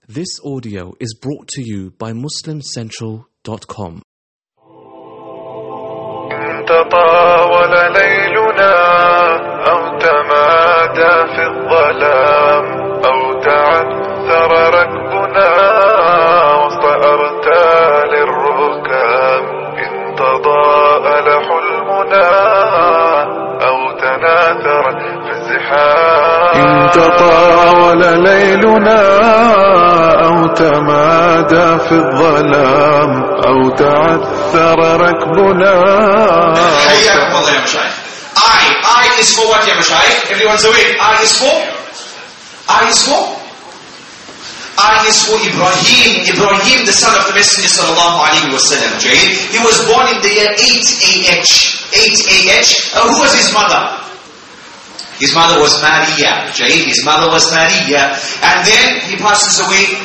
This audio is brought to you by MuslimCentral.com. تطاول ليلنا أو تمادى في الظلام أو تعثر ركبنا وسط أرتال الركام إن تضاءل حلمنا أو تناثر في الزحام إن تطاول ليلنا أو تمادى في الظلام أو تعثر ركبنا. حياكم الله يا مشايخ. I is for what يا مشايخ? Everyone's awake. I is for Ibrahim. Ibrahim, the son of the Messenger sallallahu alaihi wasallam. He was born in the year 8 AH. Who was his mother? His mother was Maria. His mother was Maria. And then he passes away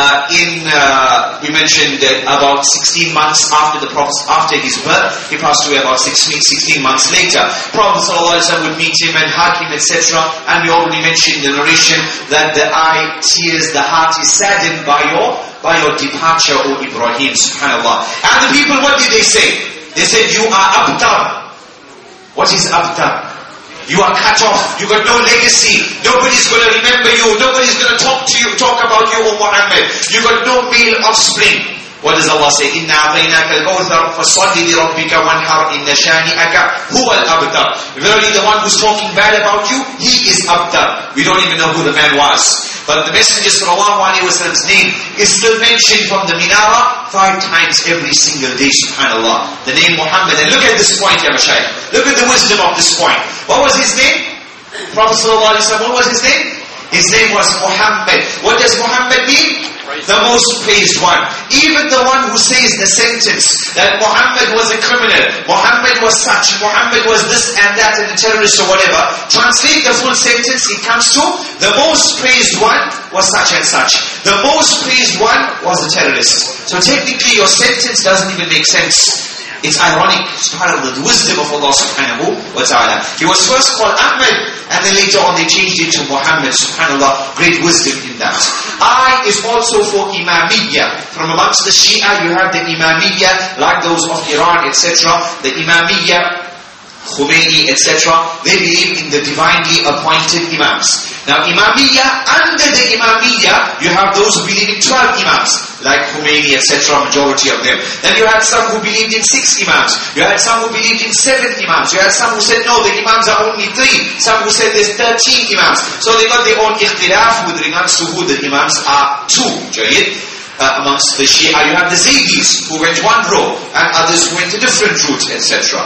we mentioned about 16 months after his birth. He passed away about 16 months later. Prophet ﷺ would meet him and hug him, etc. And we already mentioned in the narration that the eye tears, the heart is saddened by your departure, O Ibrahim, subhanAllah. And the people, what did they say? They said, you are abtar. What is abtar? You are cut off. You got no legacy. Nobody's going to remember you. Nobody's going to talk about you, O Muhammad. You got no male offspring. What does Allah say? Inna a'tainaka al-kawthar fasalli li rabbika wanhar inna shani'aka huwa al-abtar. Verily the one who's talking bad about you, he is abtar. We don't even know who the man was. But the Messenger sallallahu alaihi wasallam's name is still mentioned from the minarah 5 times every single day, subhanallah. The name Muhammad. And look at this point, ya Mashaykh. Look at the wisdom of this point. What was his name? Prophet sallallahu alaihi wasallam, what was his name? His name was Muhammad. What does Muhammad mean? The most praised one. Even the one who says the sentence that Muhammad was a criminal, Muhammad was such, Muhammad was this and that and a terrorist or whatever, translate the full sentence, it comes to the most praised one was such and such. The most praised one was a terrorist. So technically your sentence doesn't even make sense. It's ironic, subhanAllah, the wisdom of Allah subhanahu wa ta'ala. He was first called Ahmed, and then later on they changed it to Muhammad, subhanAllah. Great wisdom in that. I is also for Imamiyya. From amongst the Shia, you have the Imamiyya, like those of Iran, etc. The Imamiyya, Khomeini, etc. They believe in the divinely appointed Imams. Now Imamiyya, under the Imamiyya, you have those who believe in 12 Imams, like Khomeini, etc., majority of them. Then you had some who believed in 6 Imams. You had some who believed in 7 Imams. You had some who said, no, the Imams are only 3. Some who said there's 13 Imams. So they got their own ikhtilaf with regards to who the Imams are too. Amongst the Shia, you have the Zaydis who went one row and others who went a different route, etc.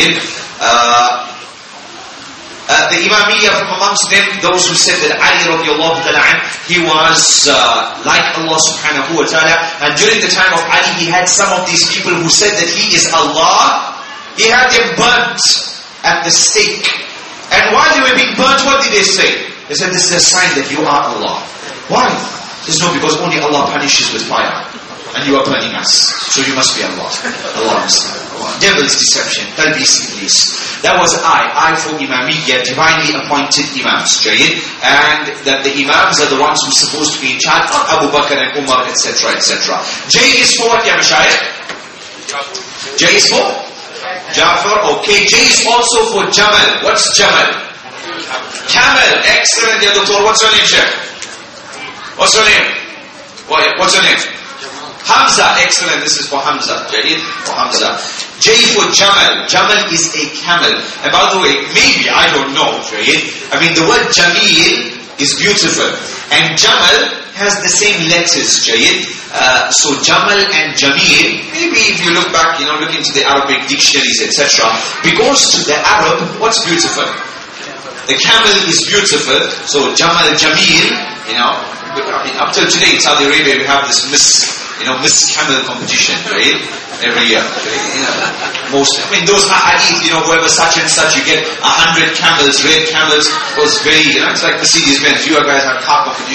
The Imamiyya, from amongst them, those who said that Ali radiallahu ta'ala, he was like Allah subhanahu wa ta'ala, and during the time of Ali, he had some of these people who said that he is Allah. He had them burnt at the stake. And while they were being burnt, what did they say? They said, this is a sign that you are Allah. Why? They said, no, because only Allah punishes with fire. And you are burning us. So you must be Allah. Allah is Allah. Devil's deception. Talbis Iblis. That was I for Imamiyya, divinely appointed Imams. And that the Imams are the ones who are supposed to be in charge, not Abu Bakr and Umar, etc., etc. J is for what, ya Mashayikh? J is for? Jafar. Okay. J is also for Jamal. What's Jamal? Camel. Excellent, ya Doctor. What's your name, Sheikh? What's your name? What's your name? Hamza, excellent. This is for Hamza. For Hamza. J for Jamal. Jamal is a camel. And by the way, maybe, I don't know, I mean, the word Jamil is beautiful. And Jamal has the same letters, so Jamal and Jamil, maybe if you look back, look into the Arabic dictionaries, etc. Because to the Arab, what's beautiful? The camel is beautiful. So Jamal, Jamil, up till today in Saudi Arabia, we have this Miss Camel competition, every year. Those ahadith, whoever such and such, you get 100 camels, red camels. It was very, it's like Mercedes-Benz. You guys have car competitions.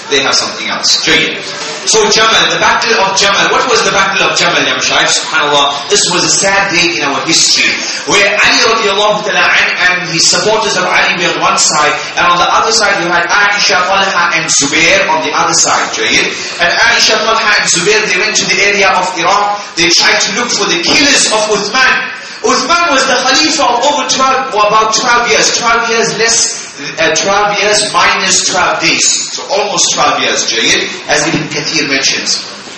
they have something else. So Jamal, the battle of Jamal. What was the battle of Jamal, Ya Mashaykh? SubhanAllah. This was a sad day in our history, where Ali radiallahu ta'ala and his supporters of Ali were on one side, and on the other side you had Aisha, Talha and Zubair on the other side. And Aisha, Talha and Zubair, they went to the area of Iraq. They tried to look for the killers of Uthman. Uthman was the Khalifa of over 12, or about 12 years. 12 years less, 12 years minus 12 days. So almost 12 years, as Ibn Kathir mentions.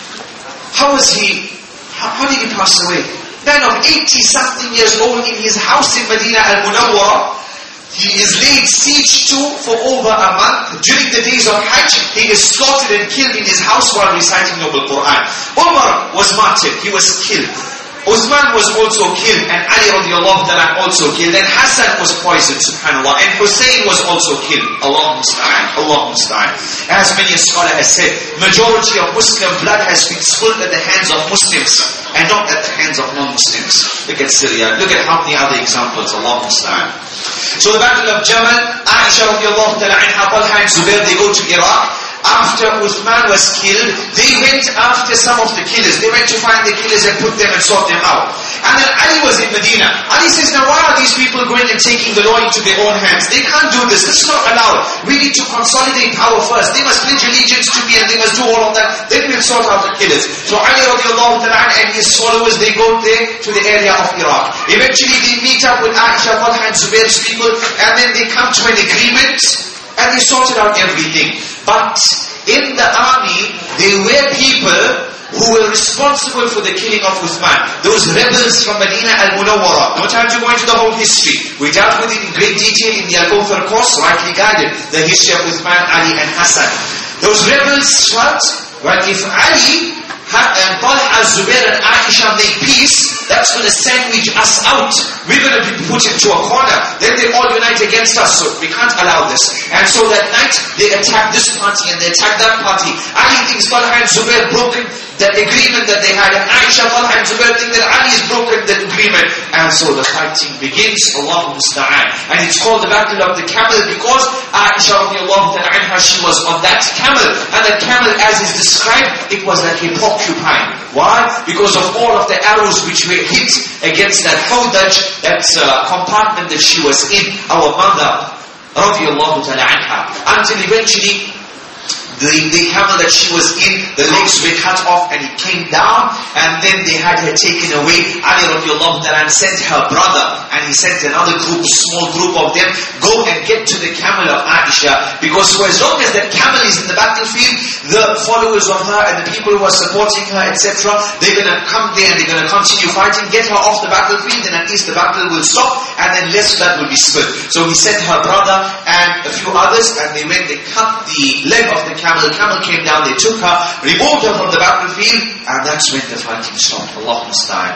How was he? How did he pass away? Man of 80-something years old in his house in Medina al-Munawwara. He is laid siege to for over a month. During the days of Hajj, he is slaughtered and killed in his house while reciting Noble Quran. Umar was martyred. He was killed. Uthman was also killed, and Ali radiallahu ta'ala also killed, and Hassan was poisoned, subhanAllah, and Hussein was also killed. Allah musta'an, Allah musta'an. As many a scholar has said, majority of Muslim blood has been spilled at the hands of Muslims, and not at the hands of non-Muslims. Look at Syria, look at how many other examples, Allah musta'an. So the battle of Jamal, Aisha radiallahu ta'ala anha, Talha and Zubair, they go to Iraq. After Uthman was killed, they went after some of the killers. They went to find the killers and put them and sort them out. And then Ali was in Medina. Ali says, now why are these people going and taking the law into their own hands? They can't do this. This is not allowed. We need to consolidate power first. They must pledge allegiance to me and they must do all of that. Then we'll sort out the killers. So Ali radiallahu ta'ala and his followers, they go there to the area of Iraq. Eventually they meet up with Aisha, Talha and Zubair's people, and then they come to an agreement and they sorted out everything. But in the army, there were people who were responsible for the killing of Uthman. Those rebels from Medina al-Munawwara. No time to go into the whole history. We dealt with it in great detail in the Al-Kawthar course, rightly guided. The history of Uthman, Ali and Hassan. Those rebels felt, well, if Ali and Talha, Zubair and Aisha make peace, that's going to sandwich us out. We're going to be put into a corner. Then they all unite against us. So we can't allow this. And so that night, they attack this party and they attack that party. Ali thinks Talha and Zubair broken that agreement that they had. And Aisha, Talha and Zubair think that Ali has broken that agreement. And so the fighting begins. Allahu musta'an. And it's called the Battle of the Camel because Aisha radiallahu ta'ala anha, she was on that camel. And the camel, as is described, it was like a porcupine. Why? Because of all of the arrows which were hit against that hawdaj, that compartment that she was in, our mother radiallahu ta'ala anha, until eventually the camel that she was in, the legs were cut off and it came down, and then they had her taken away. Ali radiallahu ta'ala sent her brother, and he sent another group, small group of them, go and get to the camel of Aisha, because for as long as that camel is in the battlefield, the followers of her and the people who are supporting her, etc., they're going to come there and they're going to continue fighting, get her off the battlefield, and at least the battle will stop, and then less blood will be spilled. So he sent her brother and a few others, and they went, they cut the leg of the camel came down, they took her, removed her from the battlefield, and that's when the fighting stopped. Allah musta'an.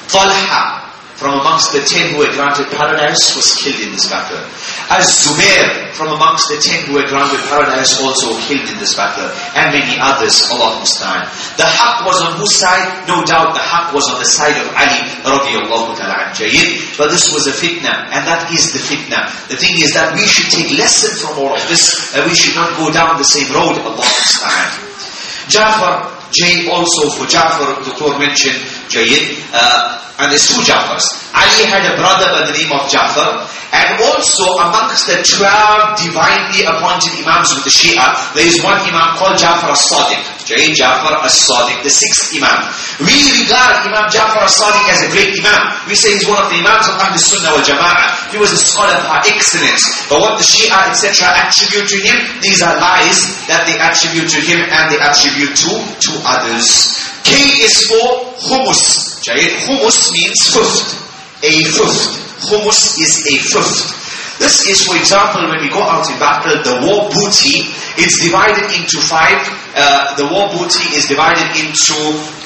Talha, from amongst the 10 who were granted paradise, was killed in this battle. Az-Zubair, from amongst the 10 who were granted paradise, also killed in this battle. And many others, Allah musta'an. The haqq was on whose side? No doubt the haqq was on the side of Ali radiallahu ta'ala anhu. But this was a fitna, and that is the fitna. The thing is that we should take lesson from all of this, and we should not go down the same road. Allah musta'an. Ja'far, also for Ja'far, the Dr. mentioned, and there's two Ja'fars. Ali had a brother by the name of Ja'far, and also amongst the 12 divinely appointed Imams with the Shia, there is one Imam called Ja'far as-Sadiq. Ja'far as-Sadiq, the 6th Imam. We regard Imam Ja'far as-Sadiq as a great Imam. We say he's one of the Imams of Ahl Sunnah wal Jama'ah. He was a scholar by excellence. But what the Shia, etc., attribute to him, these are lies that they attribute to him and they attribute to others. K is for Humus. Humus means fifth. A fifth. Humus is a fifth. This is, for example, when we go out in battle, the war booty, it's divided into 5. The war booty is divided into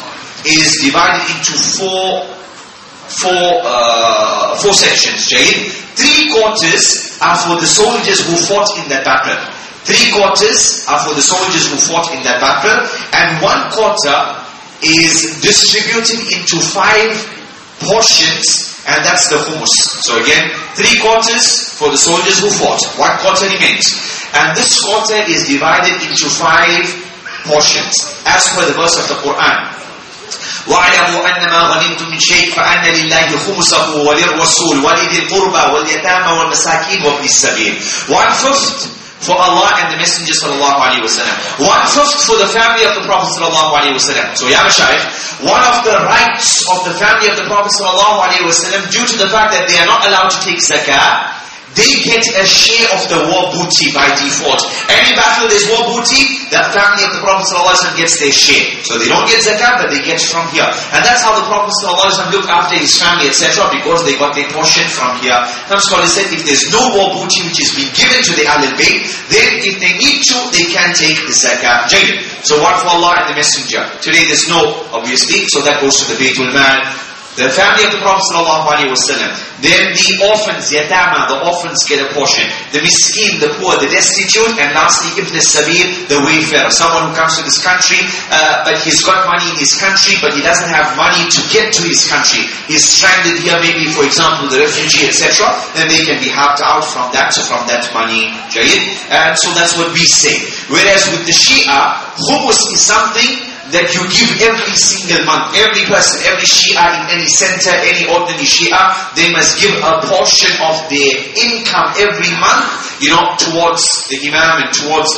four sections. 3 quarters are for the soldiers who fought in that battle. 3 quarters are for the soldiers who fought in that battle, and 1 quarter is distributed into 5 portions, and that's the humus. So again, 3 quarters for the soldiers who fought, 1 quarter remains. And this quarter is divided into 5 portions, as per the verse of the Quran. وَاعْلَمُوا أَنَّمَا غَنِمْتُم مِّن شَيْءٍ فَأَنَّ لِلَّهِ خُمُسَهُ وَلِلرَّسُولِ وَلِذِي الْقُرْبَى وَالْيَتَامَى وَالْمَسَاكِينِ وَابْنِ السَّبِيلِ. 1/5 for Allah and the Messenger sallallahu alaihi wasallam. 1/5 for the family of the Prophet sallallahu alaihi wasallam. So ya Mashaykh, one of the rights of the family of the Prophet sallallahu alaihi wasallam, due to the fact that they are not allowed to take zakah, they get a share of the war booty by default. Any battle there's war booty, the family of the Prophet ﷺ gets their share. So they don't get zakat, but they get from here. And that's how the Prophet ﷺ looked after his family, etc., because they got their portion from here. Some scholars said if there's no war booty which is being given to the Ahlul Bayt, then if they need to, they can take the zakat. So one for Allah and the Messenger. Today there's no, obviously, so that goes to the Baytul Mal. The family of the Prophet ﷺ. Then the orphans, yatama, the orphans get a portion. The miskin, the poor, the destitute. And lastly, ibn as-sabil, the wayfarer. Someone who comes to this country, but he's got money in his country, but he doesn't have money to get to his country. He's stranded here, maybe, for example, the refugee, etc. Then they can be helped out from that money. And so that's what we say. Whereas with the Shia, khumus is something that you give every single month. Every person, every Shia in any center, any ordinary Shia, they must give a portion of their income every month, towards the Imam and towards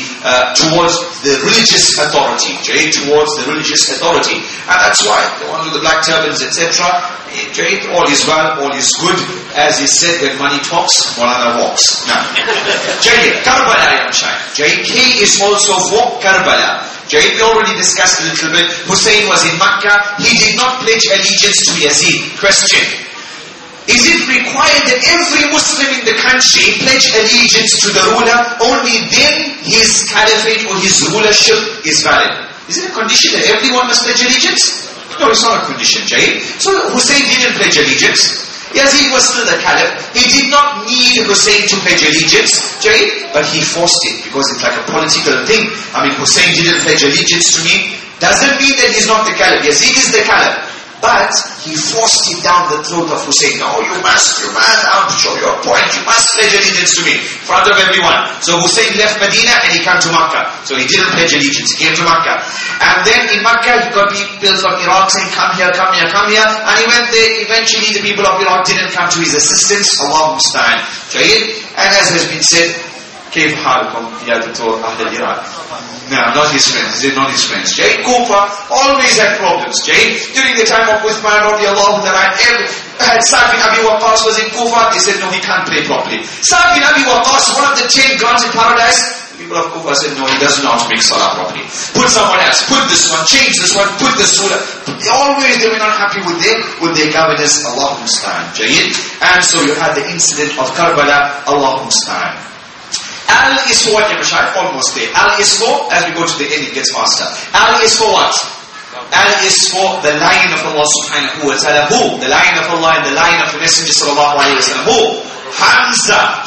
the religious authority. Towards the religious authority. And that's why the ones with the black turbans, etc., all is well, all is good. As he said, when money talks, Maulana walks. Now, Karbala, Ya Mashaykh. K is also for Karbala. We already discussed a little bit. Hussein was in Makkah. He did not pledge allegiance to Yazid. Question: is it required that every Muslim in the country pledge allegiance to the ruler? Only then his caliphate or his rulership is valid. Is it a condition that everyone must pledge allegiance? No, it's not a condition, So Hussein didn't pledge allegiance. Yazid was still the caliph. He did not need Hussein to pledge allegiance, but he forced it because it's like a political thing. Hussein didn't pledge allegiance to me. Doesn't mean that he's not the caliph. Yazid is the caliph. But he forced it down the throat of Hussein. No, you must, I'll show you a point. You must pledge allegiance to me in front of everyone. So Hussein left Medina and he came to Makkah. So he didn't pledge allegiance. He came to Makkah. And then in Makkah he got people from Iraq saying, come here. And he went there. Eventually the people of Iraq didn't come to his assistance. Allahu musta'an. And as has been said, كيف حالكم يا دكتور أهل العراق? No, not his friends. They're not his friends. Kufa always had problems. During the time of Uthman radiallahu ta'ala, Sa'd bin Abi Waqqas was in Kufa. They said, no, he can't pray properly. Sa'd bin Abi Waqqas, one of the 10 gods in paradise. People of Kufa said, no, he doesn't know how to make salah properly. Put someone else. Put this one. Change this one. Put this surah. Always they were not happy with their governors. Allahu musta'an. And so you had the incident of Karbala. Allahu musta'an. Al is for what, Mashaykh? Almost there. Al is for, as we go to the end, it gets faster. Al is for what? Al is for the line of Allah subhanahu wa ta'ala. Who? The line of Allah and the line of the Messenger sallallahu alayhi wa sallam. Who? Hamza.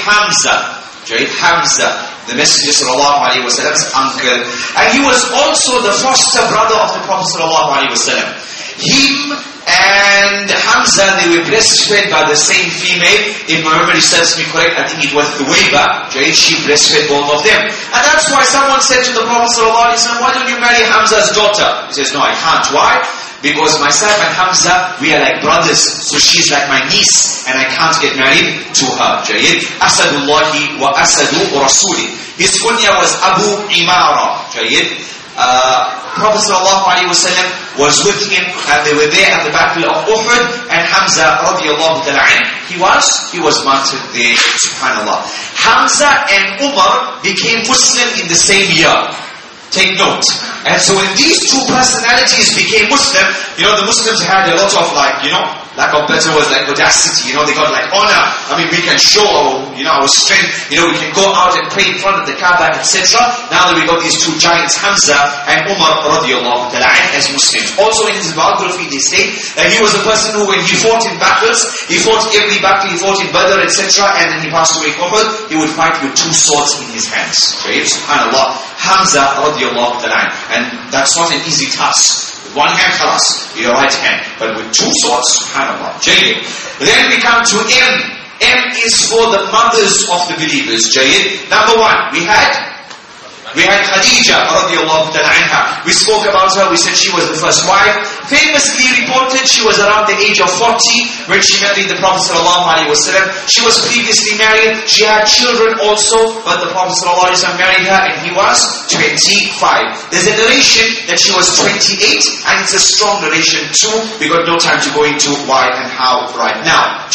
Hamza. The Messenger sallallahu alayhi wa sallam's uncle. And he was also the foster brother of the Prophet sallallahu alayhi wa sallam. Him and Hamza, they were breastfed by the same female. If my memory serves me correct, I think it was Thuwayba. She breastfed both of them. And that's why someone said to the Prophet ﷺ, why don't you marry Hamza's daughter? He says, no, I can't. Why? Because myself and Hamza, we are like brothers. So she's like my niece. And I can't get married to her. Asadullahi wa asadu rasuli. His kunya was Abu Imara. Prophet ﷺ was with him and they were there at the battle of Uhud, and Hamza radiallahu ta'ala he was martyred there, subhanallah. Hamza and Umar became Muslim in the same year. Take note. And so when these two personalities became Muslim, the Muslims had a lot of lack of better words, like audacity, they got like honor. We can show our strength, we can go out and pray in front of the Kaaba, etc. Now that we got these two giants, Hamza and Umar radiallahu ta'ala as Muslims. Also in his biography they say that he was a person who, when he fought in battles, he fought every battle, he fought in Badr, etc. And then he passed away in Uhud, he would fight with 2 swords in his hands. Subhanallah. Hamza radiallahu ta'ala. And that's not an easy task. With one hand, khalas, your right hand. But with 2 swords, subhanallah. Then we come to M. M is for the mothers of the believers. Jayyid. Number 1, we had Khadija radiallahu ta'ala anha. We spoke about her, we said she was the first wife. Famously reported she was around the age of 40 when she married the Prophet sallallahu alaihi wasallam. She was previously married, she had children also, but the Prophet sallallahu alaihi wasallam married her and he was 25. There's a narration that she was 28 and it's a strong narration too. We got no time to go into why and how right now.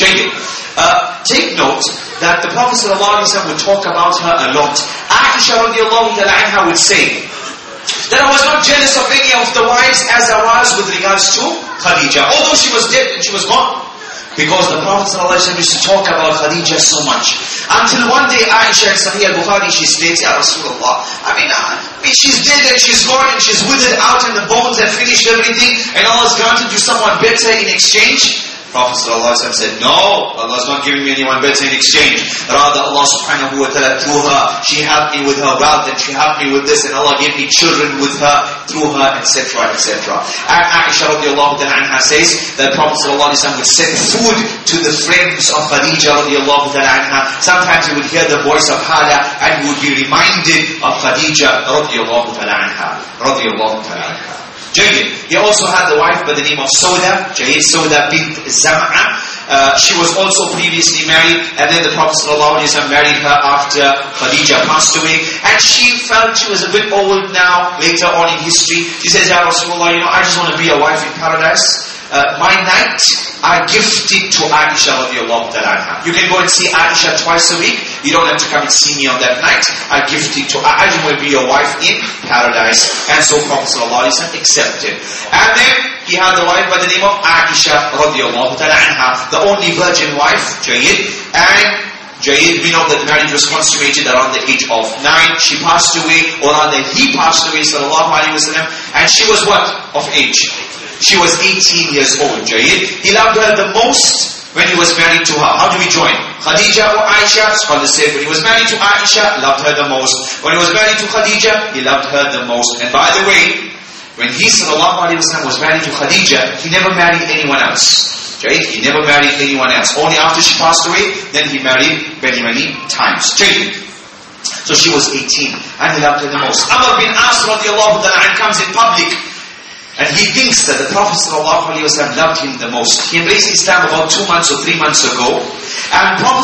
Take note that the Prophet ﷺ would talk about her a lot. Aisha radiallahu ta'ala anha would say that I was not jealous of any of the wives as I was with regards to Khadija. Although she was dead and she was gone. Because the Prophet ﷺ used to talk about Khadija so much. Until one day Aisha in Sahih al-Bukhari, she states, Ya Rasulullah, I mean, she's dead and she's gone and she's withered out and the bones have finished everything and Allah has granted you someone better in exchange. Prophet ﷺ said, no, Allah is not giving me anyone better in exchange. Rather, Allah subhanahu wa ta'ala through her, she helped me with her wealth and she helped me with this and Allah gave me children with her, through her, etc., etc. And Aisha radiallahu ta'ala anha says that Prophet ﷺ would send food to the friends of Khadija radiallahu ta'ala anha. Sometimes he would hear the voice of Hala and he would be reminded of Khadija radiallahu ta'ala anha. Radiallahu ta'ala anha. Jayyid. He also had the wife by the name of Sauda, Jayyid, Sauda bint Zam'a. She was also previously married, and then the Prophet ﷺ married her after Khadija passed away. And she felt she was a bit old now, later on in history. She says, Ya Rasulullah, I just want to be a wife in paradise. My night, I gifted to Aisha radiallahu ta'ala anha. You can go and see Aisha twice a week. You don't have to come and see me on that night. I gifted to Aisha, will be your wife in paradise. And so Prophet ﷺ accepted. And then he had the wife by the name of Aisha radiallahu ta'ala anha, the only virgin wife, Jayyid. And Jayyid, we know that marriage was consummated around the age of 9. She passed away, or rather he passed away, sallallahu alaihi wasallam, and she was what? Of age. She was 18 years old, Jayyid. He loved her the most when he was married to her. How do we join? Khadija or Aisha? Scholars say when he was married to Aisha, loved her the most. When he was married to Khadija, he loved her the most. And by the way, when he sallallahu alaihi wasallam was married to Khadija, he never married anyone else. Jayyid. He never married anyone else. Only after she passed away, then he married many, many times. Jayyid. So she was 18 and he loved her the most. Amr bin As radiallahu ta'ala anhu comes in public. And he thinks that the Prophet ﷺ loved him the most. He embraced Islam about 2 months or 3 months ago. And Prophet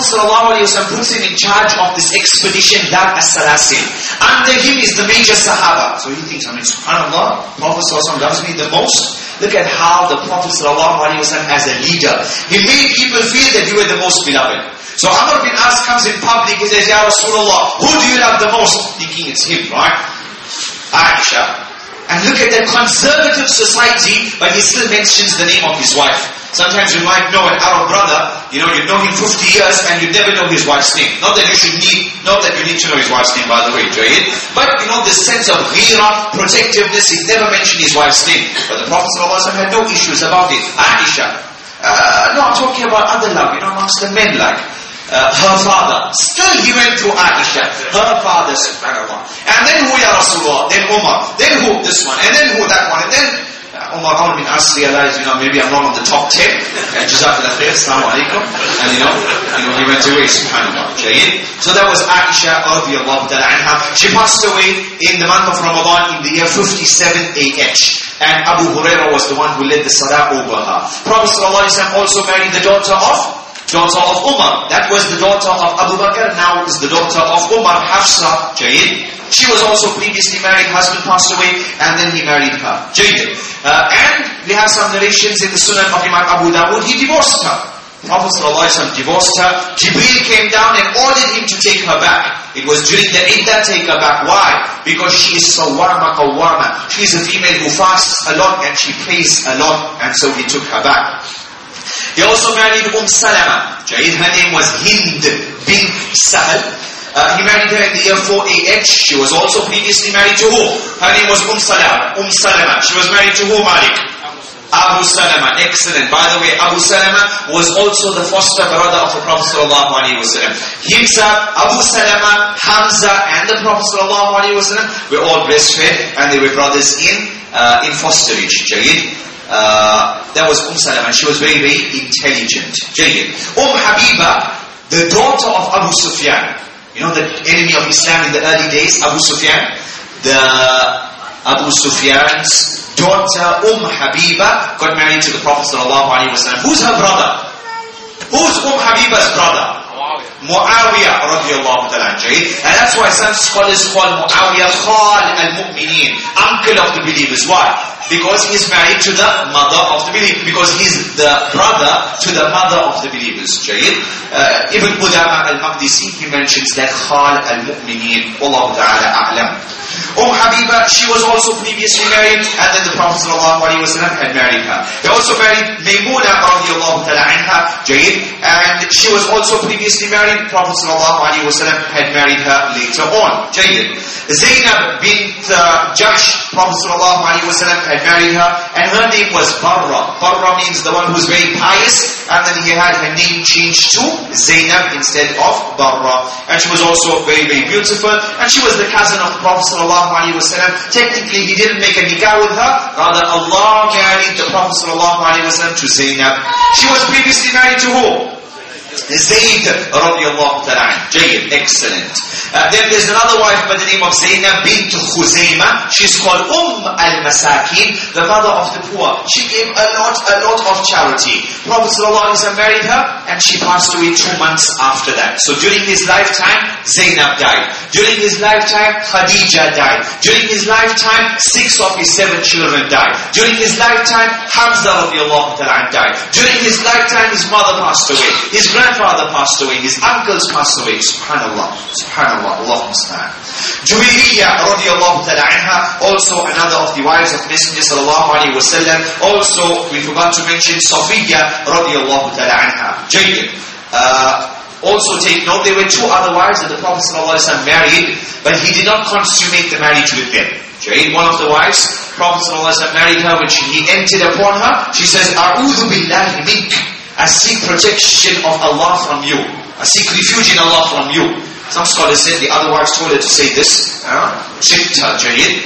ﷺ puts him in charge of this expedition, Dhat as-Salasil. Under him is the major Sahaba. So he thinks, subhanAllah, Prophet ﷺ loves me the most. Look at how the Prophet ﷺ as a leader, he made people feel that you were the most beloved. So Amr bin As comes in public, he says, Ya Rasulullah, who do you love the most? Thinking it's him, right? Aisha. And look at that conservative society, but he still mentions the name of his wife. Sometimes you might know an Arab brother, you know him 50 years and you never know his wife's name. Not that you need to know his wife's name, by the way, Jayyid. But this sense of ghira, protectiveness, he never mentioned his wife's name. But the Prophet ﷺ had no issues about it. Aisha. No, I'm talking about other love, amongst the men, like her father. Still he went to Aisha, her father, subhanAllah. And then who, Ya Rasulullah? Then Umar. Then who? This one. And then who? That one. And then Umar bin As realized, maybe I'm not on the top 10. Jazakallah khair, assalamu alaikum. And he went away, subhanAllah. Jayyid. So that was Aisha radiallahu ta'ala anha. She passed away in the month of Ramadan in the year 57 AH. And Abu Hurairah was the one who led the salah over her. Prophet ﷺ also married the daughter of Umar. That was the daughter of Abu Bakr, now is the daughter of Umar, Hafsa, Jayyid. She was also previously married, husband passed away, and then he married her, Jayyid. And we have some narrations in the Sunan of Imam Abu Dawud, he divorced her. Prophet ﷺ divorced her. Jibreel came down and ordered him to take her back. It was during the iddah, take her back. Why? Because she is sawwama qawwama. She is a female who fasts a lot and she prays a lot, and so he took her back. He also married Salama. Jayyid, her name was Hind bint Sahal. He married her in the year 4 AH. She was also previously married to who? Her name was Salama. She was married to who, Malik? Abu Salama. Excellent. By the way, Abu Salama was also the foster brother of the Prophet ﷺ. Himself, Abu Salama, Hamza, and the Prophet ﷺ were all breastfed, and they were brothers in fosterage. Jayyid. That was Salama. She was very, very intelligent. Jayyid. Habiba the daughter of Abu Sufyan. You know the enemy of Islam in the early days, Abu Sufyan? Abu Sufyan's daughter, Habiba, got married to the Prophet ﷺ. Who's her brother? Who's Habiba's brother? Muawiyah radiallahu ta'ala. And that's why some scholars call Muawiyah Khal al-Mu'mineen, uncle of the believers. Why? Because he's married to the mother of the believers. Because he's the brother to the mother of the believers. Ibn Qudama al-Maqdisi, he mentions that Khal al-Mu'mineen. Wallahu ta'ala a'lam. Habiba, she was also previously married, and then the Prophet ﷺ had married her. He also married Maymuna radiallahu ta'ala anha, and she was also previously married. The Prophet ﷺ had married her later on. Zainab bint Jahsh, Prophet ﷺ had married her, and her name was Barra. Barra means the one who's very pious, and then he had her name changed to Zainab instead of Barra. And she was also very, very beautiful, and she was the cousin of the Prophet ﷺ. Technically, he didn't make a nikah with her, rather Allah married the Prophet ﷺ to Zainab. She was previously married to who? Zayd radiallahu ta'ala. Excellent. Then there's another wife by the name of Zainab bint Khuzaymah. She's called al-Masakin, the mother of the poor. She gave a lot of charity. Prophet ﷺ married her, and she passed away 2 months after that. So during his lifetime, Zainab died. During his lifetime, Khadija died. During his lifetime, 6 of his 7 children died. During his lifetime, Hamza radiallahu ta'ala died. During his lifetime, his mother passed away. His grandfather passed away. His uncles passed away. Subhanallah. Subhanallah. Allahumma musta'an. Juwayriyah radiallahu ta'ala anha, also another of the wives of Messenger sallallahu alayhi wa sallam. Also, we forgot to mention Safiyyah radiallahu ta'ala anha. Also take note, there were 2 other wives that the Prophet ﷺ married, but he did not consummate the marriage with them. One of the wives, Prophet ﷺ married her. When he entered upon her, she says, A'udhu billahi mink. I seek protection of Allah from you. I seek refuge in Allah from you. Some scholars said the other wives told her to say this. Tricked her,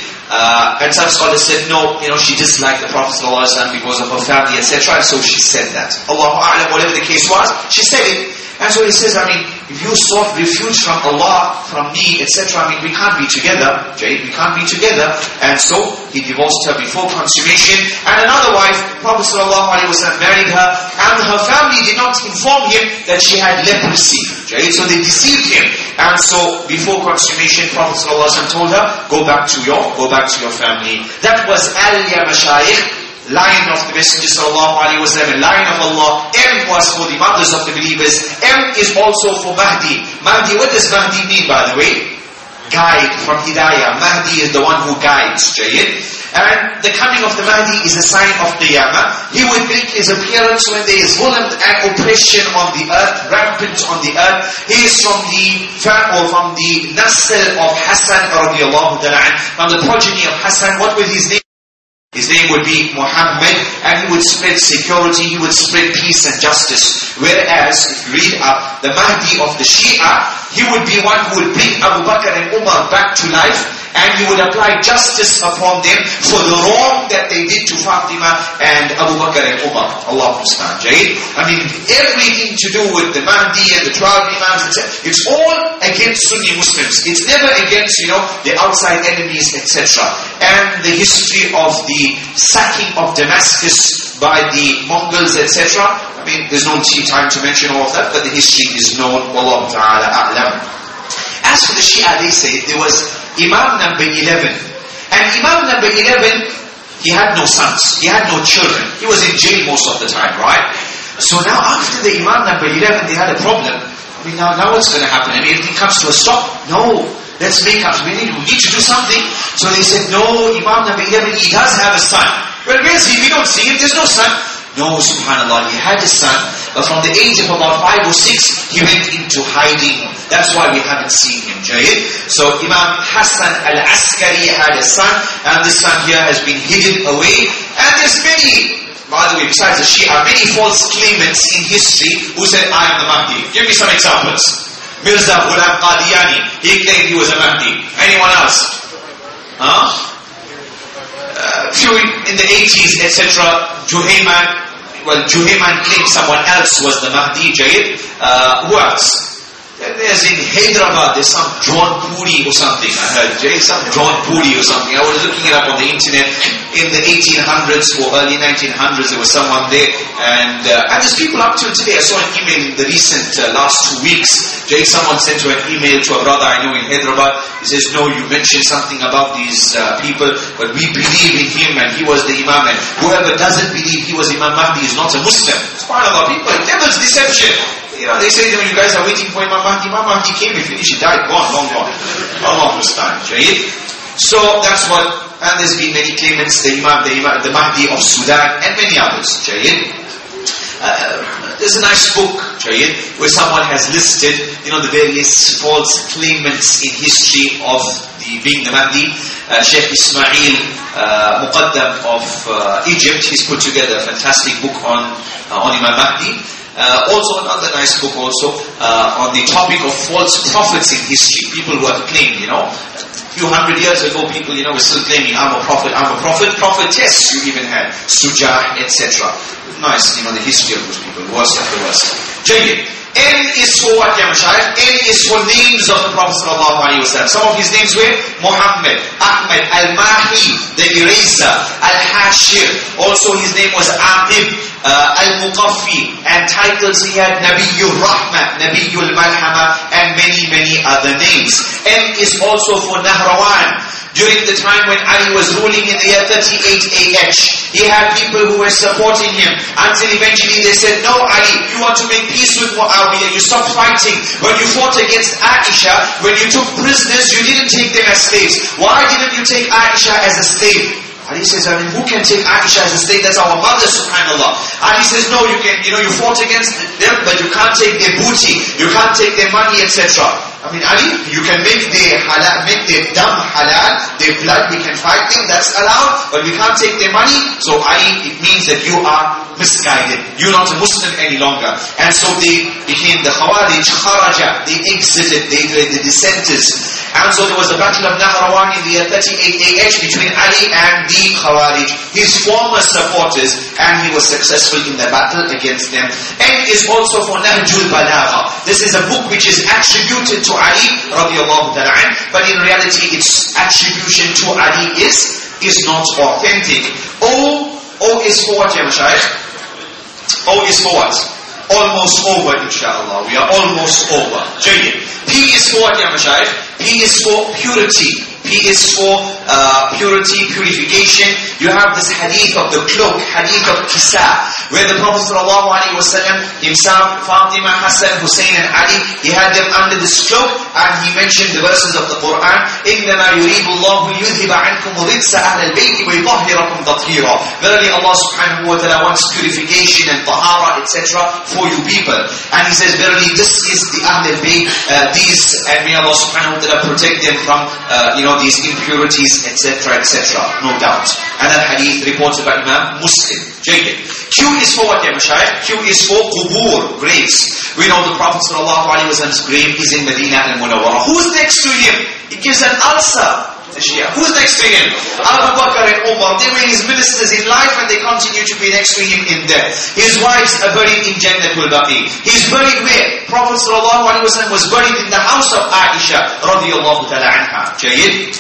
and some scholars said no, she disliked the Prophet ﷺ because of her family, etc. And so she said that. Allahu A'lam, whatever the case was, she said it. And so he says, if you sought refuge from Allah, from me, etc., we can't be together. We can't be together. And so he divorced her before consummation. And another wife, Prophet ﷺ married her, and her family did not inform him that she had leprosy. So they deceived him. And so before consummation, Prophet ﷺ told her, go back to your family. That was Al-Ya Mashayikh, line of the Messenger sallallahu alaihi wasallam, line of Allah. M was for the mothers of the believers. M is also for Mahdi. Mahdi, what does Mahdi mean, by the way? Guide, from Hidayah. Mahdi is the one who guides. And the coming of the Mahdi is a sign of Qiyamah. He will make his appearance when there is zulm and oppression on the earth, rampant on the earth. He is from the nasl of Hassan radiallahu ta'ala, from the progeny of Hassan. What will his name? His name would be Muhammad, and he would spread security, he would spread peace and justice. Whereas, if you read up the Mahdi of the Shia, he would be one who would bring Abu Bakr and Umar back to life, and he would apply justice upon them for the wrong that they did to Fatima and Abu Bakr and Umar. Allahu Musta'an. Everything to do with the Mahdi and the 12 Imams, it's all against Sunni Muslims. It's never against, the outside enemies, etc. And the history of the sacking of Damascus by the Mongols, etc. There's no time to mention all of that, but the history is known. Wallahu ta'ala a'lam. As for the Shia, they say there was Imam number 11. And Imam number 11, he had no sons. He had no children. He was in jail most of the time, right? So now after the Imam number 11, they had a problem. Now what's going to happen? Everything comes to a stop? No. Let's make up. We need to do something. So they said, no, Imam number 11, he does have a son. Well, where is he? We don't see him. There's no son. No, subhanAllah, he had a son. But from the age of about 5 or 6, he went into hiding. That's why we haven't seen him. So Imam Hassan al-Askari had a son, and this son here has been hidden away. And there's many, by the way, besides the Shia, many false claimants in history who said, I am the Mahdi. Give me some examples. Mirza Ghulam Qadiani, he claimed he was a Mahdi. Anyone else? Few in the 80s, etc. Juhayman, well, Juhayman claimed someone else was the Mahdi, Jayyid. Who else? There's in Hyderabad, there's some John Puri or something, I heard, some John Puri or something. I was looking it up on the internet. In the 1800s or early 1900s, there was someone there. And there's people up till today. I saw an email in the recent last 2 weeks. Someone sent an email to a brother I know in Hyderabad. He says, no, you mentioned something about these people, but we believe in him and he was the Imam. And whoever doesn't believe he was Imam Mahdi is not a Muslim. SubhanAllah, people, devil's deception. They say that you guys are waiting for Imam Mahdi. Imam Mahdi came, he finished, he died, gone, long gone. Allah understand, Jayyid. So that's what, and there's been many claimants, the Mahdi of Sudan, and many others, Jayyid. There's a nice book, Jayyid, where someone has listed, the various false claimants in history of being the Mahdi. Sheikh Ismail Muqaddam of Egypt, he's put together a fantastic book on Imam Mahdi. Also another nice book also on the topic of false prophets in history. People who have claimed, a few hundred years ago, people, were still claiming, I'm a prophet. Prophetess you even had, Sujah, etc. Nice, the history of those people, worst after worst. Jayyid. N is for what, ya Mashaykh? N is for names of the Prophet ﷺ. Some of his names were Muhammad, Ahmed, Al-Mahi, the eraser, Al-Hashir. Also his name was Aqib, Al-Muqaffi. And titles he had Nabiyyul Rahmah, Nabiyyul Malhama, and many, many other names. M is also for Nahrawan. During the time when Ali was ruling in the year 38 AH, he had people who were supporting him until eventually they said, no Ali, you want to make peace with Muawiyah, you stop fighting. When you fought against Aisha, when you took prisoners, you didn't take them as slaves. Why didn't you take Aisha as a slave? Ali says, who can take Aisha as a slave? That's our mother, subhanAllah. Ali says, no, you you fought against them, but you can't take their booty, you can't take their money, etc. Ali, you can make their dam halal, their blood, we can fight them, that's allowed, but we can't take their money. So Ali, it means that you are misguided. You're not a Muslim any longer. And so they became the Khawarij, Kharaja, they exited, they were the dissenters. And so there was a battle of Nahrawan in the year 38 AH between Ali and the Khawarij, his former supporters, and he was successful in the battle against them. And is also for Nahjul Balagha. This is a book which is attributed to Ali radiallahu ta'ala anh, but in reality its attribution to Ali is not authentic. O is for what, ya Mashaykh? O is for what? Almost over, inshallah. We are almost over. Jayyid. P is for what, ya Mashaykh? P is for purity. P is for purity, purification. You have this hadith of the cloak, hadith of Kisa, where the Prophet ﷺ himself, Fatima, Hassan, Hussein and Ali, he had them under this cloak, and he mentioned the verses of the Quran, إِنَّمَا يُرِيدُ اللَّهُ لِيُذْهِبَ عَنْكُمُ الرِّجْسَ أَهْلَ الْبَيْتِ وَيُطَهِّرَكُمْ تَطْهِيرًا. Verily Allah subhanahu wa ta'ala wants purification and tahara, etc. for you people. And he says, verily this is the Ahl al-Bayt, these, and may Allah subhanahu wa ta'ala protect them from, these impurities, etc., etc. No doubt. And that hadith reported by Imam Muslim. Jayyid. Q is for what, ya Mashaykh? Q is for qubur, graves. We know the Prophet ﷺ's grave is in Medina al-Munawwarah. Who's next to him? He gives an answer. Who's next to him? Abu Bakr and Umar. They were his ministers in life and they continue to be next to him in death. His wives are buried in Jannatul Baqi. He's buried where? Prophet ﷺ was buried in the house of Aisha radiyallahu ta'ala anha. Jayyid.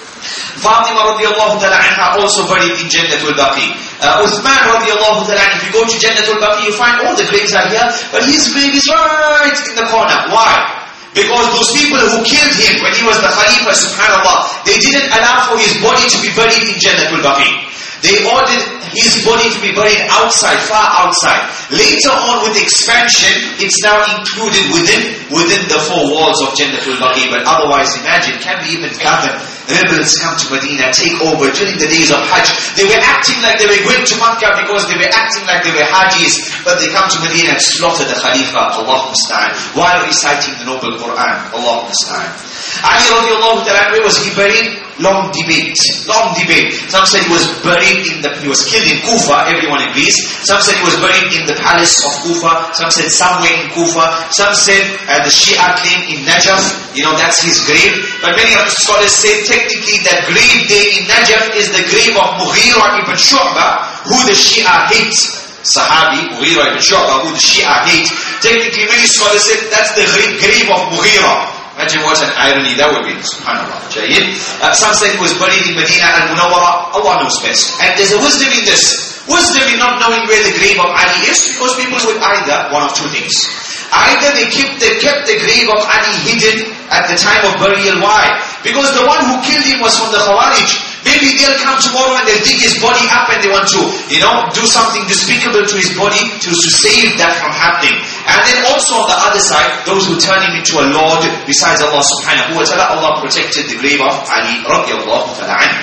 Fatima radiyallahu ta'ala anha also buried in Jannatul Baqi. Uthman radiyallahu ta'ala anha, if you go to Jannatul Baqi, you find all the graves are here, but his grave is right in the corner. Why? Because those people who killed him when he was the Khalifa, subhanAllah, they didn't allow for his body to be buried in Jannatul Baqi. They ordered his body to be buried outside, far outside. Later on with expansion, it's now included within the four walls of Jannatul Baqi. But otherwise, imagine, can we even govern? Rebels come to Medina, take over during the days of Hajj. They were acting like they were going to Makkah because they were acting like they were Hajis. But they come to Medina and slaughter the Khalifa, Allah musta'an, while reciting the noble Quran, Allah musta'an. Ali radiallahu ta'ala, where was he buried? Long debate. Some said he was he was killed in Kufa, everyone agrees. Some said he was buried in the palace of Kufa. Some said somewhere in Kufa. Some said the Shia claim in Najaf, that's his grave. But many of the scholars say technically that grave there in Najaf is the grave of Mughira ibn Shu'bah, who the Shia hate. Sahabi, Mughira ibn Shu'bah, who the Shia hate, technically many scholars said that's the grave of Mughira. Imagine what an irony that would be. SubhanAllah. Some said he was buried in Medina al-Munawwara. Allah knows best. And there's a wisdom in this. Wisdom in not knowing where the grave of Ali is, because people would either, one of two things. Either they kept the grave of Ali hidden at the time of burial. Why? Because the one who killed him was from the Khawarij. Maybe they'll come tomorrow and they'll dig his body up and they want to, do something despicable to his body to save that from happening. And then also on the other side, those who turn him into a lord besides Allah subhanahu wa ta'ala, Allah protected the grave of Ali radiallahu ta'ala anhu.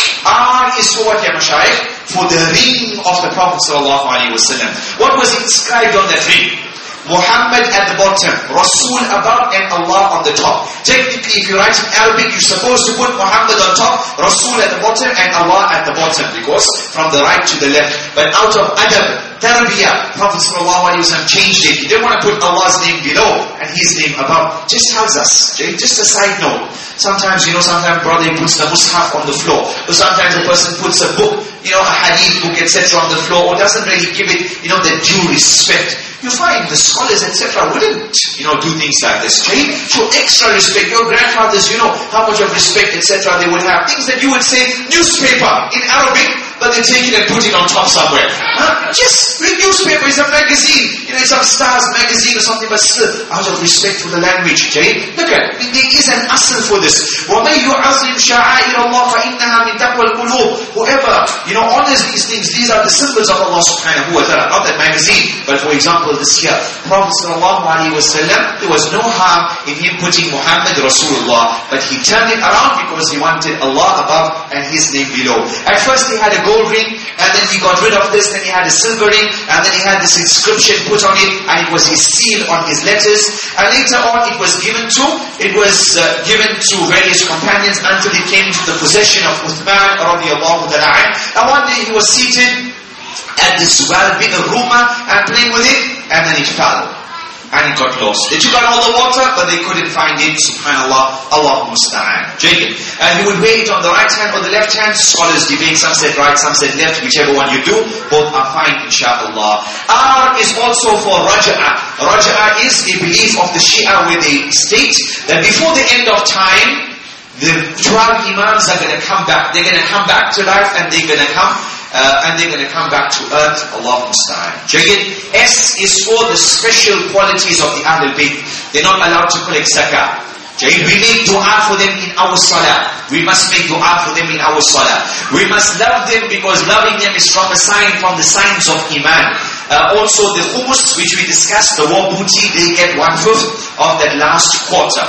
R is for what, ya mashayikh? For the ring of the Prophet sallallahu alaihi wasallam. What was inscribed on that ring? Muhammad at the bottom, Rasul above, and Allah on the top. Technically, if you write in Arabic, you're supposed to put Muhammad on top, Rasul at the bottom, and Allah at the bottom, because from the right to the left. But out of adab, tarbiyah, Prophet ﷺ changed it. He didn't want to put Allah's name below and His name above. Just tells us, just a side note. Sometimes, sometimes brother puts the mushaf on the floor, or sometimes a person puts a book, a hadith book, etc. on the floor, or doesn't really give it, the due respect. You find the scholars, etc. wouldn't, do things like this. Show extra respect. Your grandfathers, how much of respect, etc. they would have. Things that you would say, newspaper in Arabic, but they take it and put it on top somewhere. Just read newspaper, it's a magazine. It's a Stars magazine or something, but still, out of respect for the language. Look at it. There is an asl for this. وَمَنْ يُعَظِّمْ شَعَائِرَ اللَّهِ فَإِنَّهَا مِنْ تَقْوَى الْقُلُوبِ. Whoever, honors these things, these are the symbols of Allah subhanahu wa ta'ala. Not that magazine, but for example, this year, Prophet sallallahu alaihi wasallam, there was no harm in him putting Muhammad Rasulullah, but he turned it around because he wanted Allah above and His name below. At first he had a gold ring, and then he got rid of this, then he had a silver ring, and then he had this inscription put on it, and it was his seal on his letters. And later on it was given to various companions until it came to the possession of Uthman radiallahu ta'ala anhu. And one day he was seated at this well, bit of rumah, and playing with it, and then it fell. And it got lost. They took out all the water, but they couldn't find it. Subhanallah, Allahu musta'an. And he would weigh it on the right hand or the left hand. Scholars debate, some said right, some said left, whichever one you do, both are fine, inshaAllah. R is also for Raja'ah. Raja'ah is a belief of the Shia where they state that before the end of time, the 12 Imams are going to come back. They're going to come back to life, and they're going to come back to earth. Allahu musta'an. S is for the special qualities of the Ahlul Bayt. They're not allowed to collect zakah. We make dua for them in our salah. We must make dua for them in our salah. We must love them because loving them is from the signs of Iman. Also the khumus, which we discussed, the war booty, they get 1/5 of that last quarter.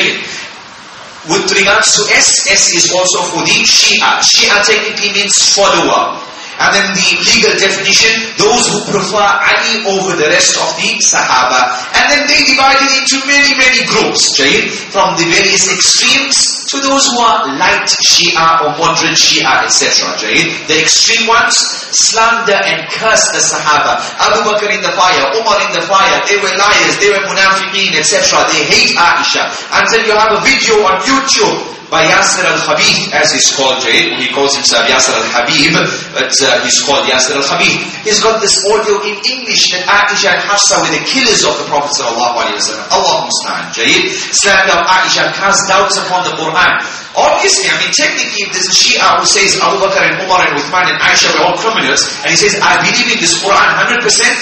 With regards to S is also for the Shia. Shia technically means follower. And then the legal definition, those who prefer Ali over the rest of the Sahaba. And then they divided into many, many groups, from the various extremes to those who are light Shia or moderate Shia, etc. The extreme ones slander and curse the Sahaba. Abu Bakr in the fire, Umar in the fire, they were liars, they were munafiqeen, etc. They hate Aisha. Until you have a video on YouTube by Yasir al-Khabith, as he's called, he calls himself Yasir al-Habib, but he's called Yasir al-Khabith. He's got this audio in English that Aisha and Hafsa were the killers of the Prophet sallallahu alaihi wasallam. Allah musta'an. Slander of Aisha, cast doubts upon the Quran. Obviously, technically, if there's a Shia who says Abu Bakr and Umar and Uthman and Aisha were all criminals, and he says, I believe in this Quran 100%,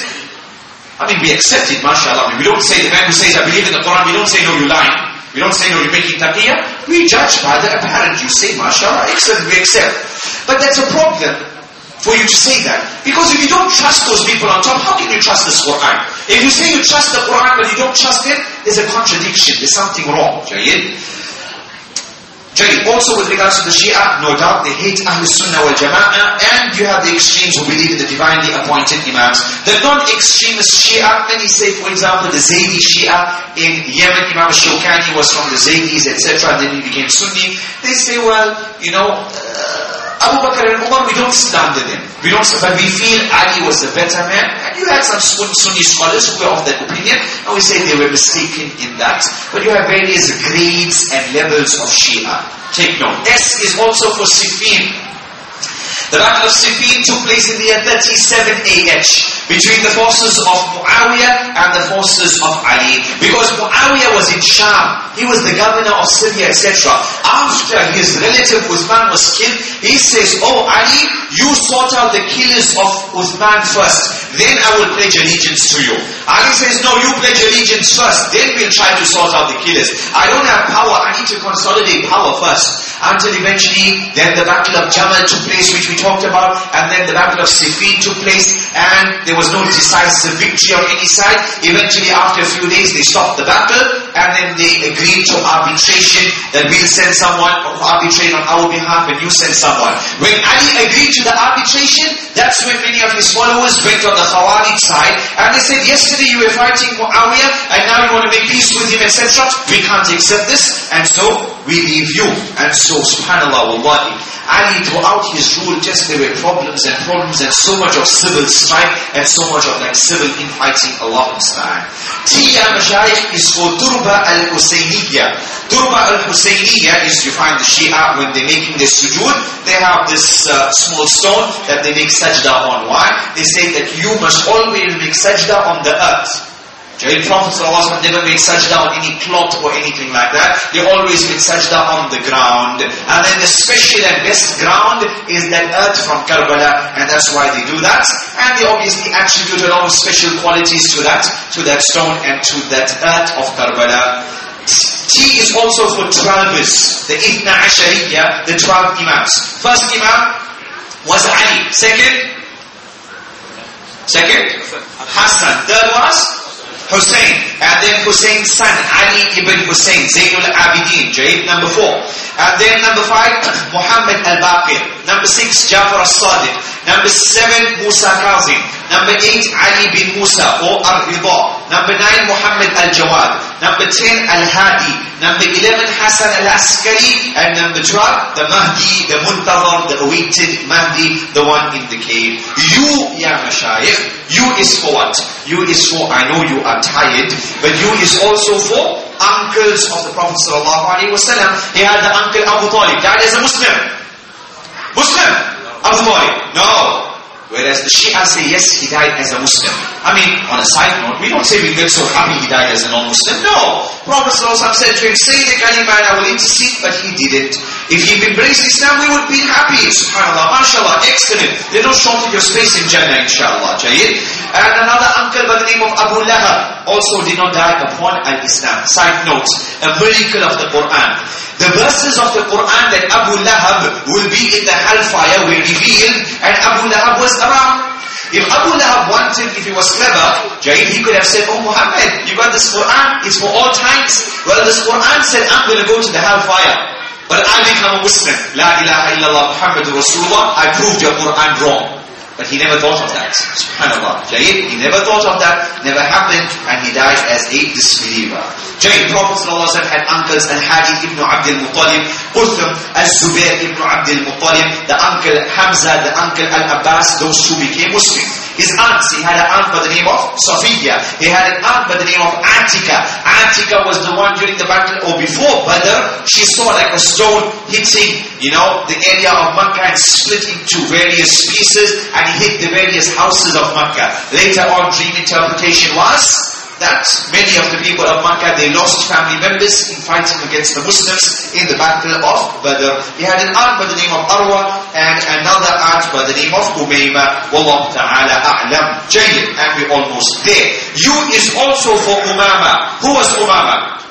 we accept it, mashallah. We don't say, the man who says, I believe in the Quran, we don't say, no, you're lying. We don't say, no, you're making taqiyya. We judge by the apparent. You say, mashallah, excellent, we accept. But that's a problem for you to say that. Because if you don't trust those people on top, how can you trust this Quran? If you say you trust the Quran but you don't trust it, there's a contradiction. There's something wrong. Also with regards to the Shia, no doubt, they hate Ahl Sunnah wal Jama'ah, and you have the extremes who believe in the divinely appointed Imams. The non-extremist Shia, many say, for example, the Zaydi Shia in Yemen, Imam Shawkani was from the Zaydis, etc., and then he became Sunni. They say, well, Abu Bakr and Umar, we don't slander them. But we feel Ali was a better man. And you had some Sunni scholars who were of that opinion, and we say they were mistaken in that. But you have various grades and levels of Shia. Take note. S is also for Siffin. The Battle of Siffin took place in the year 37 AH between the forces of Muawiyah and the forces of Ali. Because Muawiyah was in Sham. He was the governor of Syria, etc. After his relative Uthman was killed, he says, "Oh Ali, you sort out the killers of Uthman first. Then I will pledge allegiance to you." Ali says, "No, you pledge allegiance first. Then we'll try to sort out the killers. I don't have power. I need to consolidate power first." Until eventually, then the Battle of Jamal took place, which we talked about, and then the Battle of Siffin took place, and there was no decisive victory on any side. Eventually, after a few days, they stopped the battle, and then they agreed to arbitration, that we'll send someone to arbitrate on our behalf, and you send someone. When Ali agreed to the arbitration, that's when many of his followers went on the Khawarij side, and they said, "Yesterday you were fighting Muawiyah, and now you want to make peace with him, etc. We can't accept this, and so we leave you." And so, subhanAllah, wallahi, Ali, throughout his rule, just there were problems and so much of civil strife and so much of like civil infighting. Allah musta'an. Tiya Mashayikh is for Turba al-Husayniyya. Turba al-Husayniyya is, you find the Shia, when they're making their sujood, they have this small stone that they make sajda on. Why? They say that you must always make sajda on the earth. The Prophet ﷺ never made sajda on any cloth or anything like that. They always made sajda on the ground. And then the special and best ground is that earth from Karbala, and that's why they do that. And they obviously attribute a lot of special qualities to that stone and to that earth of Karbala. T is also for 12, the Ithna Ashariya, the 12 Imams. First Imam was Ali. Second, Hassan. Third was Hussein, and then Hussein's son, Ali ibn Hussein, Zainul Abidin, Jaid, number 4. And then number 5, Muhammad al-Baqir. Number 6, Jafar al-Sadiq. Number 7, Musa Kazim. Number 8, Ali bin Musa or Ar-Rida. Number 9, Muhammad al-Jawad. Number 10, al-Hadi. Number 11, Hassan al-Askari. And number 12, the Mahdi, the Muntazar, the awaited Mahdi, the one in the cave. You, ya Mashayikh, you is for what? You is for, I know you are tired, but you is also for uncles of the Prophet ﷺ. He had the uncle Abu Talib, died as a Muslim. Abu Talib, no. Whereas the Shia say, yes, he died as a Muslim. I mean, on a side note, we don't say we get so happy he died as a non-Muslim. No. Prophet ﷺ said to him, say the kalima and I will intercede, but he didn't. If he embraced Islam, we would be happy. SubhanAllah, MashaAllah, excellent. There's no shortage of space in Jannah, inshallah. Jayyid. And another uncle by the name of Abu Lahab also did not die upon al-Islam. Side note, a miracle of the Quran. The verses of the Quran that Abu Lahab will be in the hellfire were revealed, and Abu Lahab was around. If Abu Lahab wanted, if he was clever, he could have said, "Oh Muhammad, you got this Quran, it's for all times." Well, this Quran said, I'm going to go to the hellfire, but I become a Muslim. La ilaha illallah Muhammadur Rasulullah. I proved your Quran wrong. But he never thought of that. SubhanAllah. He never thought of that, never happened, and he died as a disbeliever. Prophet ﷺ had uncles, Al-Hadi ibn Abdul Muttalib, Quthum, Al-Zubair ibn Abdul Muttalib, the uncle Hamza, the uncle Al-Abbas, those two became Muslims. His aunts, he had an aunt by the name of Safiya. He had an aunt by the name of Atika. Atika was the one during the battle, or before Badr, she saw like a stone hitting, the area of Makkah and split into various pieces, and he hit the various houses of Makkah. Later on, dream interpretation was that many of the people of Makkah, they lost family members in fighting against the Muslims in the battle of Badr. He had an aunt by the name of Arwa and another aunt by the name of Umayma. Wallahu ta'ala a'lam. Jayyid, and we're almost there. You is also for Umama. Who was Umama?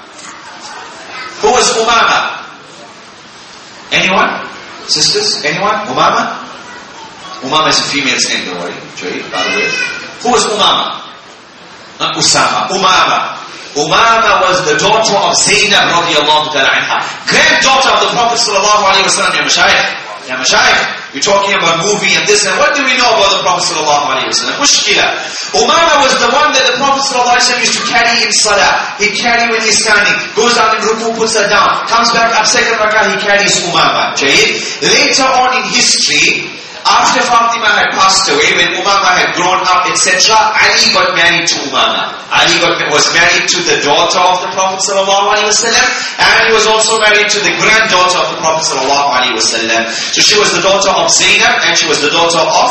Anyone? Sisters? Anyone? Umama? Umama is a female's name, don't worry. Jayyid, by the way. Who was Umama? Not Usama. Umama was the daughter of Zainab radiallahu ta'ala anha, granddaughter of the Prophet sallallahu alayhi wa sallam. Ya Mashayikh, you're talking about movie and this and what do we know about the Prophet sallallahu alayhi wa sallam? Mushkila. Umama was the one that the Prophet sallallahu alayhi wa sallam used to carry in salah. He'd carry when he's standing, goes down in ruku, puts her down, comes back up second rakah, he carries Umama. Later on in history, after After Fatima had passed away, when Umama had grown up, etc., Ali got married to Umama. Ali was married to the daughter of the Prophet ﷺ, and he was also married to the granddaughter of the Prophet ﷺ. So she was the daughter of Zainab, and she was the daughter of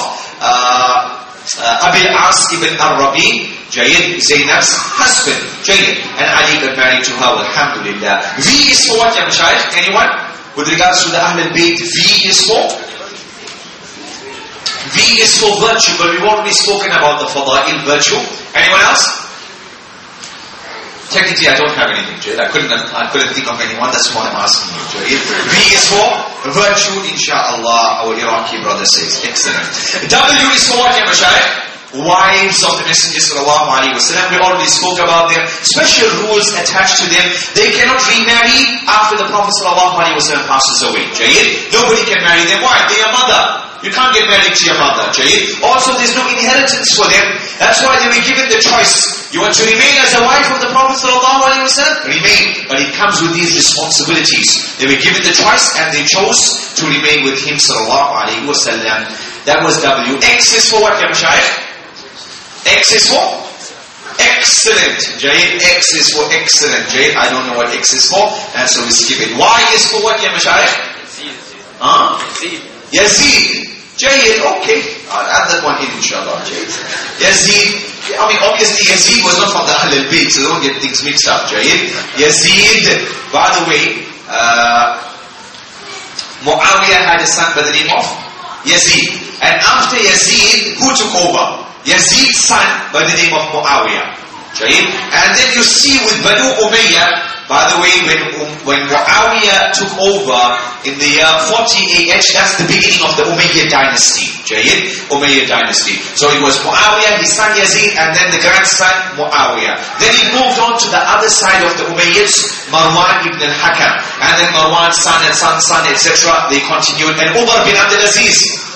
Abil As ibn al-Rabi, Jayyid, Zainab's husband, Jayyid. And Ali got married to her, alhamdulillah. V is for what, ya Mashaykh? Anyone? With regards to the Ahl al-Bayt, V is for? V is for virtue, but we've already spoken about the Fada'il, virtue. Anyone else? Technically, I don't have anything, Jayyid. I couldn't think of anyone, that's why I'm asking you, Jayyid. V is for virtue, inshallah, our Iraqi brother says. Excellent. W is for what, ya Mashaykh? Wives of the Messenger sallallahu alaihi wasallam. We already spoke about their special rules attached to them. They cannot remarry after the Prophet sallallahu alaihi wasallam passes away. Jayyid. Nobody can marry them. Why? They are mother. You can't get married to your mother. Jayyid. Also, there's no inheritance for them. That's why they were given the choice. You want to remain as a wife of the Prophet sallallahu alaihi wasallam? Remain. But it comes with these responsibilities. They were given the choice and they chose to remain with him sallallahu alaihi wasallam. That was W. X is for what, ya Mashaykh? X is for? Excellent. Jayyid. X is for excellent. Jayyid. I don't know what X is for, and so we skip it. Y is for what, ya Mashaykh? Yazid. Jayyid. Okay. I'll add that one in, inshallah. Jayyid. Yazid. I mean, obviously Yazid was not from the Ahl al-Bayt, so don't get things mixed up. Jayyid. Yazid. By the way, Muawiyah had a son by the name of Yazid. And after Yazid, who took over? Yazid's son by the name of Muawiyah. And then you see with Banu Umayyah, by the way, when Muawiyah took over in the year 40 AH, that's the beginning of the Umayyad dynasty. Umayyad dynasty. So it was Muawiyah, his son Yazid, and then the grandson Muawiyah. Then he moved on to the other side of the Umayyads, Marwan ibn al-Hakam. And then Marwan's son and son, etc. They continued. And Umar bin Abdul Aziz,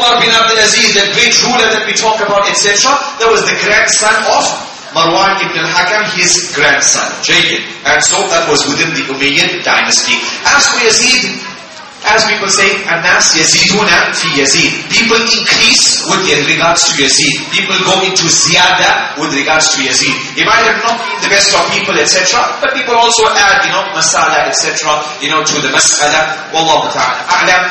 that great ruler that we talk about, etc., that was the grandson of Marwan ibn al-Hakam, his grandson. And so that was within the Umayyad dynasty. As for Yazid, as people say, An-nas yaziduna fi Yazid. People increase with regards to Yazid. People go into ziyada with regards to Yazid. He might have not been the best of people, etc., but people also add, masala, etc., to the mas'ala. Wallahu ta'ala a'lam.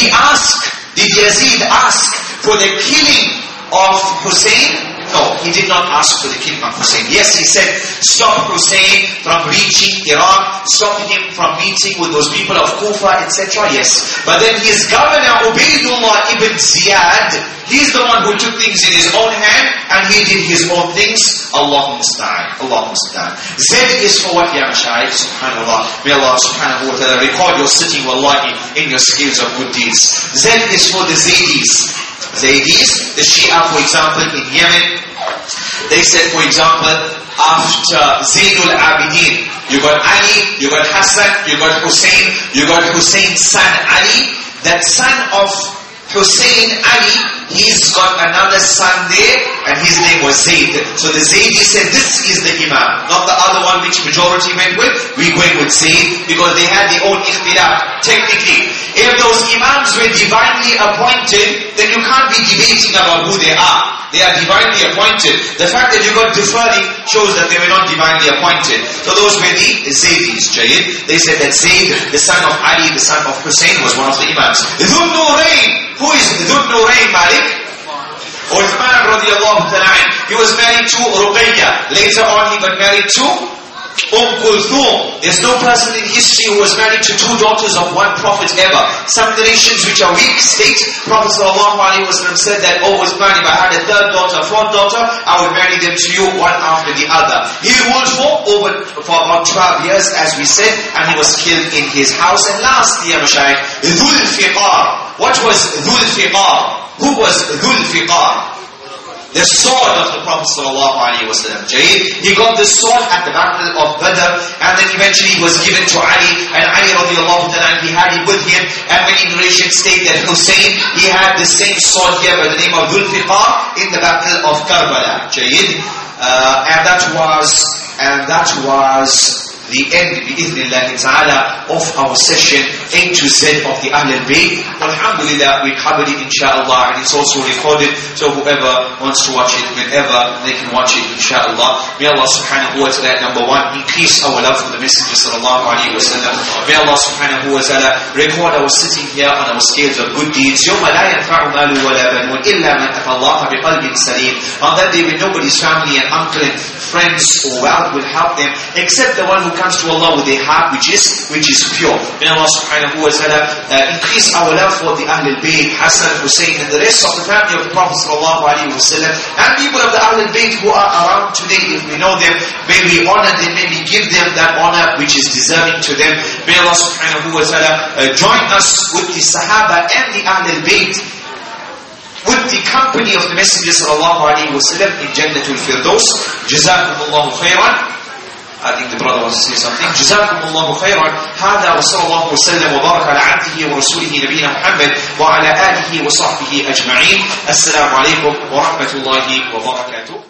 Did Yazid ask for the killing of Hussein? No, he did not ask for the killing of Hussein. Yes, he said, stop Hussein from reaching Iraq, stop him from meeting with those people of Kufa, etc. Yes. But then his governor, Ubaydullah ibn Ziyad, he's the one who took things in his own hand and he did his own things. Allahu musta'an. Allahu musta'an. Z is for what, ya Mashaykh? Subhanallah. May Allah subhanahu wa ta'ala record your sitting, wallahi, in your scales of good deeds. Z is for the Zaydis. Zaydis, the Shia, for example, in Yemen, they said, for example, after Zainul Abidin, you got Ali, you got Hassan, you got Hussein, you got Hussein's son Ali. That son of Hussein, Ali, he's got another son there, and his name was Zayd. So the Zaydi said, this is the Imam, not the other one which majority went with. We're going with Zayd, because they had their own ikhtilaf. Technically, if those Imams were divinely appointed, then you can't be debating about who they are. They are divinely appointed. The fact that you got deferring shows that they were not divinely appointed. So those were the Zaydis, Jayyid. They said that Zayd, the son of Ali, the son of Hussein, was one of the Imams. Dhul Nurayn. Who is Dhul Nurayn, Malik? Uthman radiallahu ta'ala. He was married to Ruqayyah. Later on he got married to Kulthum. There's no person in history who was married to two daughters of one prophet ever. Some narrations which are weak state, Prophet ﷺ said that, Uthman, if I had a third daughter, fourth daughter, I would marry them to you one after the other. He ruled for about 12 years, as we said, and he was killed in his house. And lastly, ya Mashaykh, Dhul Fiqar. What was Dhul Fiqar? Who was Dhul Fiqar? The sword of the Prophet ﷺ. He got the sword at the battle of Badr, and then eventually he was given to Ali, and Ali radiallahu ta'ala, he had it with him. And many narrations state that Hussein, he had the same sword here by the name of Dhul Fiqar in the battle of Karbala. And that was the end, bi'idhnillahi ta'ala, of our session A to Z of the Ahl al-Bayt. Alhamdulillah, we covered it inshallah, and it's also recorded, so whoever wants to watch it, whenever they can watch it inshallah. May Allah subhanahu wa ta'ala, number one, increase our love for the Messenger sallallahu alayhi wa sallam. May Allah subhanahu wa ta'ala record our sitting here on our scales of good deeds. يَوْمَ لَا يَنْفَعُ مَالُ وَلَا بَنُونَ إِلَّا مَنْ أَتَى اللَّهَ بِقَلْبٍ سَلِيمٍ. On that day when nobody's family and uncle and friends or wealth will help them, except the one who comes to Allah with a heart which is pure. May Allah subhanahu wa ta'ala increase our love for the Ahl al-Bayt, Hassan, Hussein, and the rest of the family of the Prophet sallallahu alayhi wa sallam, and people of the Ahl al-Bayt who are around today. If we know them, may we honor them, may we give them that honor which is deserving to them. May Allah subhanahu wa ta'ala join us with the Sahaba and the Ahl al-Bayt, with the company of the Messenger sallallahu alayhi wa sallam in Jannatul Firdaus. Jazakumullahu khairan. I think the brother wants to say something. Jazakumullahu khairan. هذا وصلى الله وسلم وبارك على عبده ورسوله نبينا محمد وعلى آله وصحبه أجمعين. السلام عليكم ورحمة الله وبركاته.